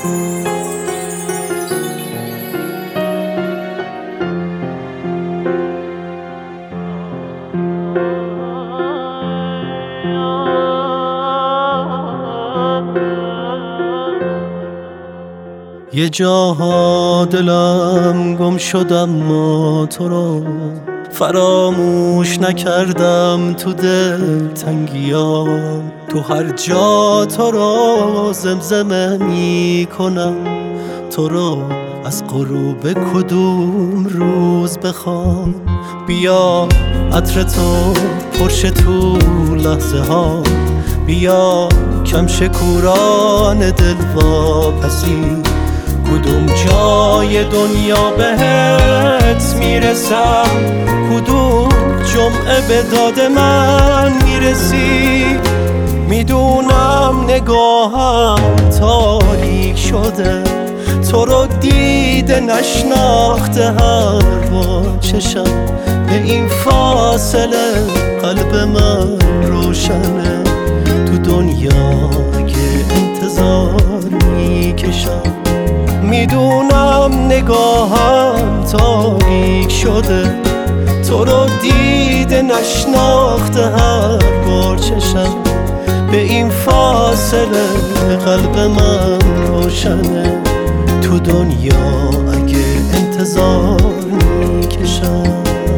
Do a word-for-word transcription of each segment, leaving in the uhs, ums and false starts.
یه جاها دلم گم شدم اما تو رو فراموش نکردم تو دل تنگیام. تو هر جا تو رو زمزمه می کنم، تو رو از غروب کدوم روز بخوام. بیا عطر تو پرش تو لحظه ها، بیا کم شکوران دل واپسی. کدوم جای دنیا بهت میرسم، کدوم جمعه به داد من میرسی. میدونم نگاهم تاریک شده، تو رو دیده نشناخته هر با چشم. به این فاصله قلب من روشنه، تو دنیای انتظار میکشم. میدونم نگاهم تاریک شده، تو رو دیده نشناخته هر بار چشم. به این فاصله قلب من روشنه، تو دنیا اگه انتظار میکشم.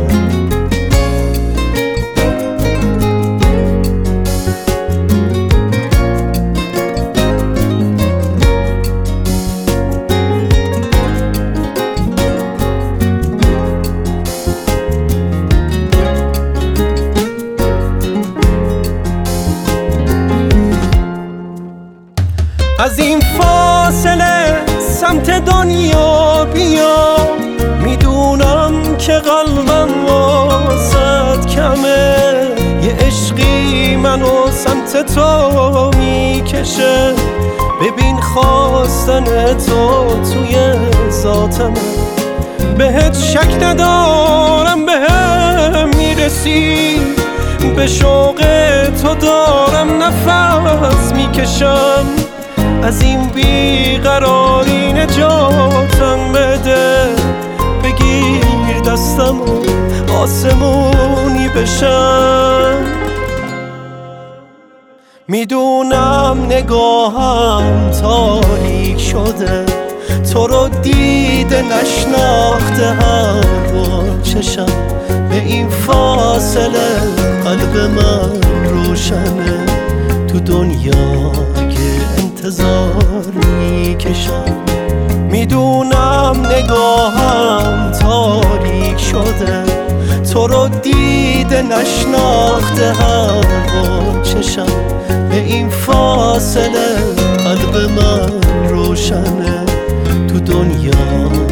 از این فاصله سمت دنیا بیا، میدونم که قلبم واسد کمه. یه عشقی منو سمت تو میکشه، ببین خواستن تو توی ذاتمه. بهت شک ندارم بهم میرسی، به شوق تو دارم نفس میکشم. از این بیقراری نجاتم بده، بگیر دستم و آسمونی بشم. میدونم نگاهم تاریک شده، تو رو دیده نشناخته هر بار چشم. به این فاصله قلب من روشنه، تو دنیا انتظار میکشم. میدونم نگاهم تاریک شده، تو رو دیده نشناخته هر بار چشم. به این فاصله قلب من روشنه، تو دنیا